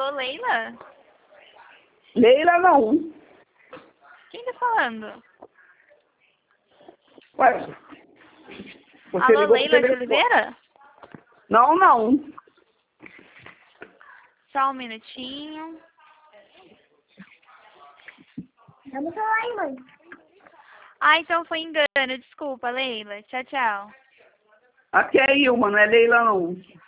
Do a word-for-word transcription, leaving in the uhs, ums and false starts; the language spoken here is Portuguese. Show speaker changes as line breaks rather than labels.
Alô, Leila?
Leila não.
Quem tá falando?
Ué, você
Alô,
ligou pro
Leila de
telefone.
Oliveira?
Não, não.
Só um minutinho.
Vamos falar aí, mãe.
Ah, então foi engano. Desculpa, Leila. Tchau, tchau.
Aqui é Ilma, não é Leila não.